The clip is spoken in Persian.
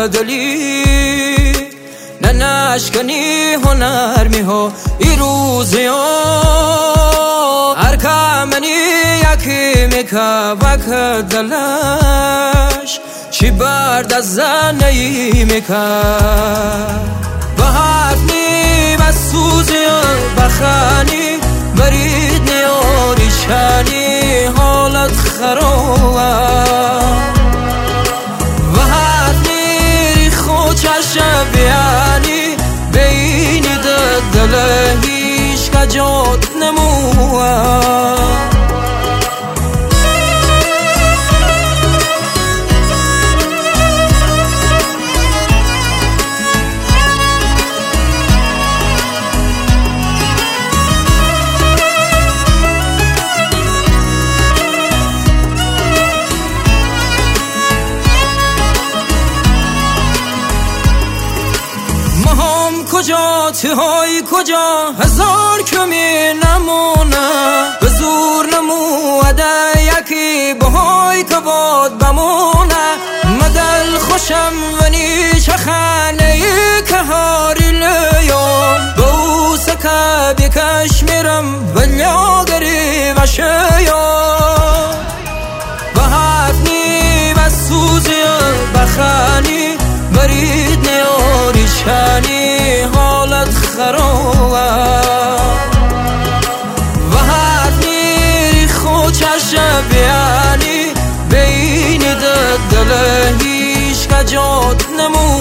دلی نشکنی هنر میها ای روزی ها ارکمنی یکی میکه وک دلش چی برد از زنی میکه به حفنی و سوزی بخانی برید نیاری چنی حالت خرابه و حفنی ریخو چشم بیانی بینی دل هیچ کجات نموه کجا تهای کجا هزار کمی نمونه به زور نموده یکی بهای کباد بمونه مدل خوشم ونی چه خانه که هاری لیام به او سکه بکش میرم ولیا گری و شیام به حفنی و سوزی بخانی برید نیاری چنی حالت خرابه و حفنی ریخو چشم بیانی بین دل هیچ کجات نمو